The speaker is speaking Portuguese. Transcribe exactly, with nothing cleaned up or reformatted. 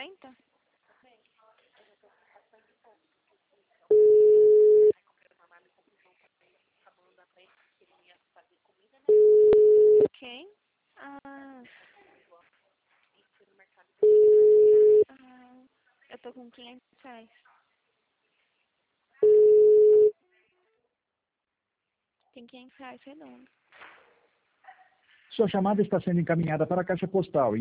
cinquenta? Quem? Ah, ah, eu tô com quinhentos reais. Tem quinhentos reais redondo. Sua chamada está sendo encaminhada para a caixa postal.